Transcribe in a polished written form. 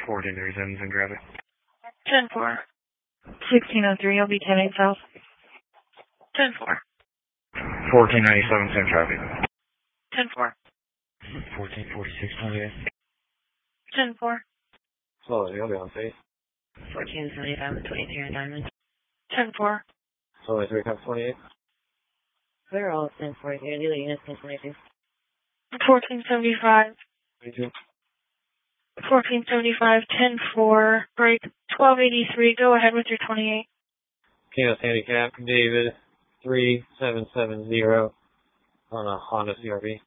14 reasons and grab it. 10-4. 1603, I'll be 10-8 south. 10-4. 1497, same traffic. 10-4. 1446, 28. 10-4. Slowly, I'll be on state. 1475, 23 on Diamond. 10-4. Slowly, 3 cops, 28. We're all 10-4 here. The other units 10-22. 1475. 22. 1475, 10-4, break 1283, go ahead with your 28. Kano's handicap, David, 3770 on a Honda CRV.